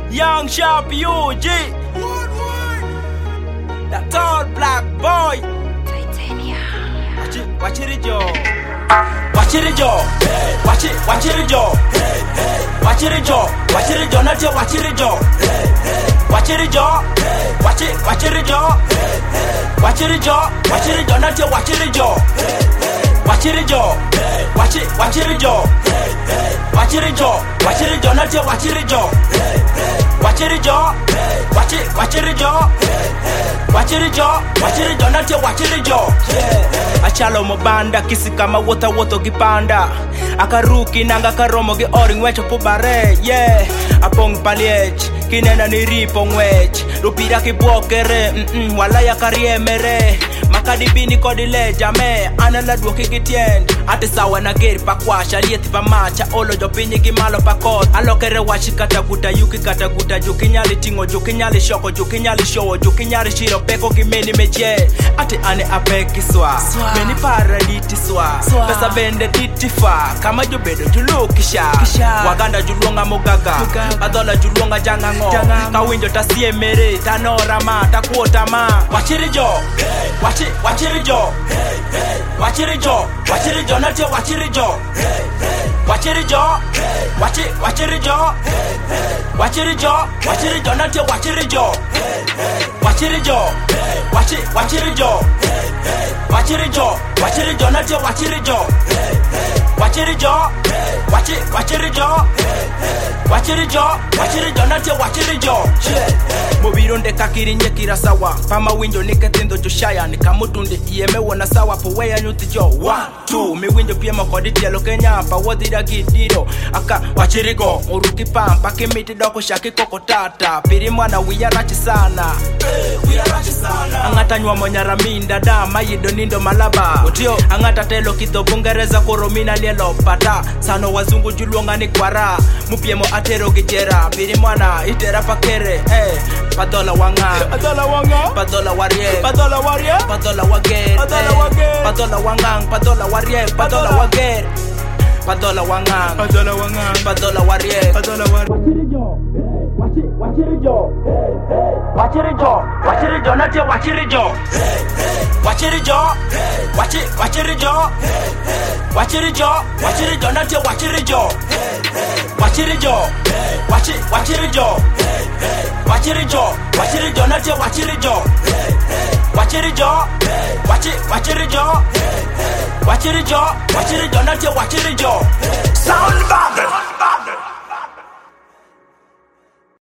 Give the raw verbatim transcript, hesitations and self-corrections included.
Young Sharp U G, that tall black boy. Watch it, watch it, yo. Watch it, yo. Watch it, watch it, yo. Watch it, yo. Watch it, yo. Not yo. Watch it, yo. Watch it, yo. Watch it, watch it, yo. Watch it, yo. Watch it, yo. Not yo. Watch it, yo. Watch it, yo. Watch it, watch it, yo. Watch it, yo. Watch it, yo. Not yo. Watch it, yo. Watch it, yo. Watch it, watch it, yo. Watch it, yo. Watch it, yo. Not yo. Watch it, yo. Achalo mobanda kisi kama wota woto gipanda akaruki nanga karomo gi oring wecho pubare yeah apong paliech kinena ni ripo ngwech lupira kibuokere mm -mm, wala ya kariemere makadibini kodile jame anala duoki gitien ate sawa na geri pakwasha lieti pa macha olo jopinyi gimalo pakot alokere washi kata guta yuki kata guta jukinyali tingo jukinyali shoko jukinyali showo jukinyali shiro peko kimeni meje ate ane apeki swa meni paraditi swa pesa bende titifa kama jubedo julukisha waganda juluonga mugaga adola juluonga jangango kawinjo tasiemere tanorama takuotama wachirijo wachi wachirijo wachirijo wachirijo nate wachirijo wachirijo wachi wachirijo wachirijo wachirijo nate wachirijo wachirijo wachi wachirijo wachirijo wachirijo nate wachirijo wachirijo wachi wachirijo wachirijo wachirijo nate wachirijo mobironde kakirinye kirasawa pama winjo niketindo joshaya nikamutunde ieme wona sawa poweya nyutijo one two mi winjo pia makodi tielo kenya pa wodira gidiro aka wachirigo uruki pampa kimiti doko shaki kokotata piri mwana wiyarachi sana wiyarachi sana angata nywa monyara minda dama yido nindo malaba otio angata telo kido bungereza koromina lielo pata sano wazungu juluonga ni kwara mupiemo atero gijera piri mwana itera pakere eh padola wanga padola wanga padola warie padola warie padola wager padola wager padola wangang padola warie padola wager padola wangang padola wangang padola warie padola warie wachirijo wachi wachirijo wachirijo wachirijo nate wachirijo wachirijo wachi wachirijo wachirijo wachirijo nate wachirijo wachirijo wachi wachirijo wachirijo wachirijo nate wachirijo wachirijo wachi wachirijo wachirijo wachirijo nate wachirijo